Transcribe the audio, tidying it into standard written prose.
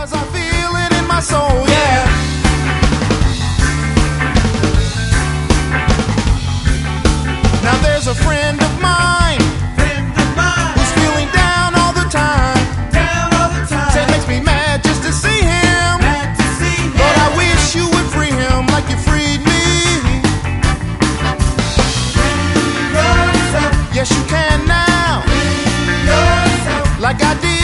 'cause I feel it in my soul, yeah. Now there's a friend of mine, who's feeling down all the time. Said it makes me mad just to see him, but I wish you would free him like you freed me. Yes, you can now, like I did.